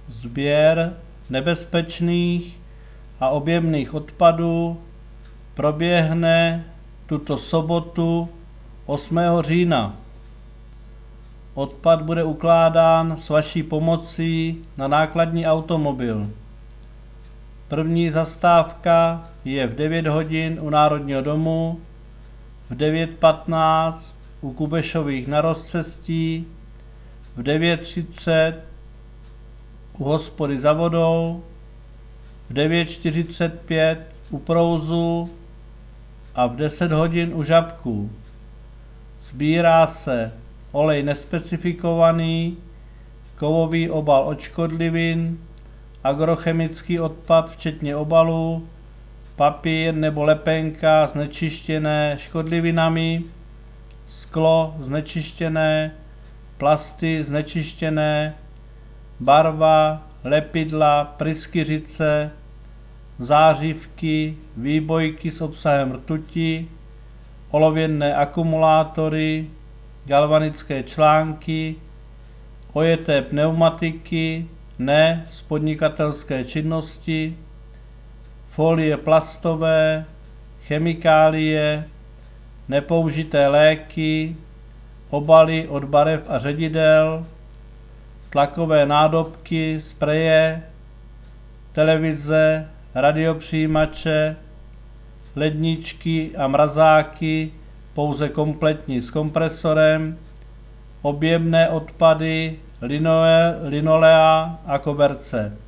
Sběr nebezpečných a objemných odpadů proběhne tuto sobotu 8. října. Odpad bude ukládán s vaší pomocí na nákladní automobil. První zastávka je v 9 hodin u Národního domu, v 9:15 u Kubešových na Rozcestí, v 9:30 u hospody za vodou, v 9:45 u Prouzu a v 10 hodin u Žabků. Sbírá se olej nespecifikovaný, kovový obal od škodlivin, agrochemický odpad včetně obalů, papír nebo lepenka znečištěné škodlivinami, sklo znečištěné, plasty znečištěné, barva, lepidla, pryskyřice, zářivky, výbojky s obsahem rtuti, olověné akumulátory, galvanické články, ojeté pneumatiky, ne z podnikatelské činnosti, folie plastové, chemikálie, nepoužité léky, obaly od barev a ředidel, tlakové nádobky, spreje, televize, radiopřijímače, ledničky a mrazáky pouze kompletní s kompresorem, objemné odpady, linolea a koberce.